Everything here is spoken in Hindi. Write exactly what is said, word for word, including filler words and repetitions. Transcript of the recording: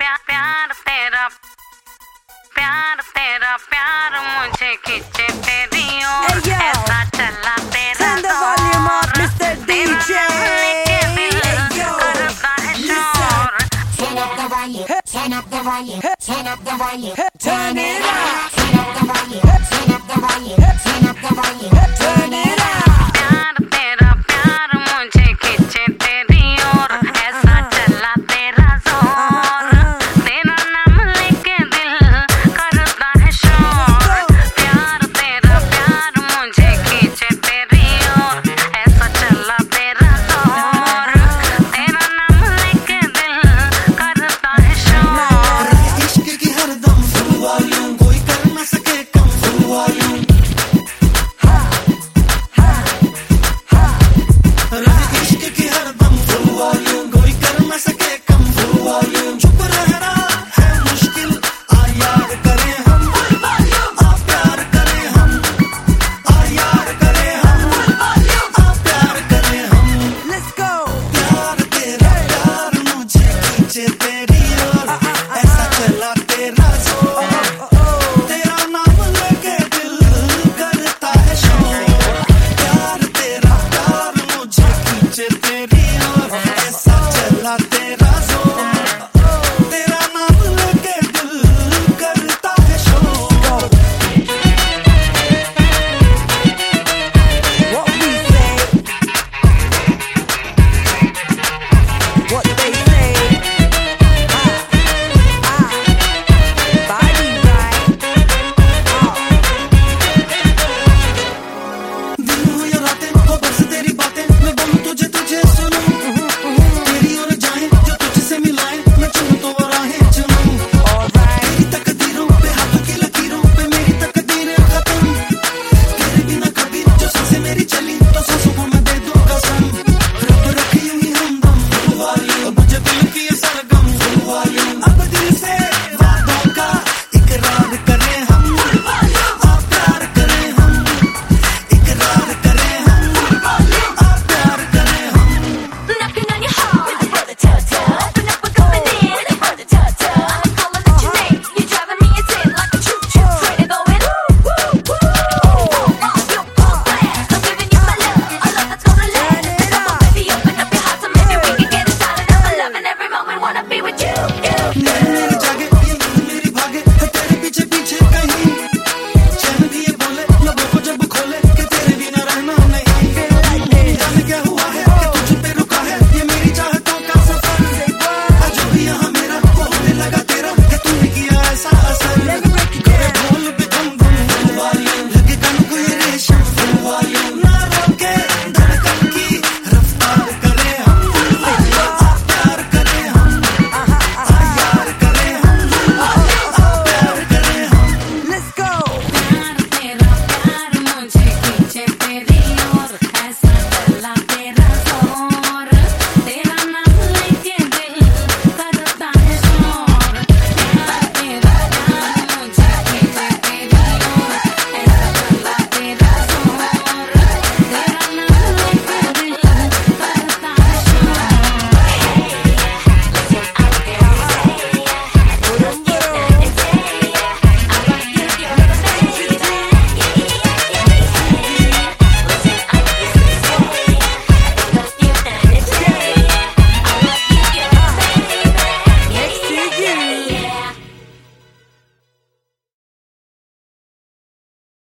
प्यार प्यार तेरा प्यार तेरा प्यार मुझे खींचे तेरी ओर Hey, yo. ऐसा चला तेरा Turn the volume up, Mister D J. करता है शोर Turn up the volume, turn up the volume, turn up the volume, Turn it up. turn up the volume, turn up the volume, turn up the volume, Turn it up. प्यार तेरा प्यार मुझे खींचे तेरी ओर ऐसा चला तेरा जोर तेरा नाम लेके दिल करता है शोर प्यार तेरा प्यार मुझे खींचे तेरी ओर ऐसा चला तेरा जोर तेरा नाम लेके दिल करता है शोर इश्क की हरदम फुल वॉल्यूम कोई कर न सके कम फुल वॉल्यूम इश्क की हरदम फुल वॉल्यूम कोई कर न सके कम फुल वॉल्यूम चुप रहना है मुश्किल आ यार करें हम आ प्यार करें हम आ यार करें हम आ प्यार करें हम Let's go. प्यार तेरा प्यार मुझे खींचे तेरी ओर ऐसा चला तेरा जोर तेरा नाम लेके दिल करता है शोर प्यार तेरा प्यार मुझे खींचे तेरी ओर ऐसा चला तेरा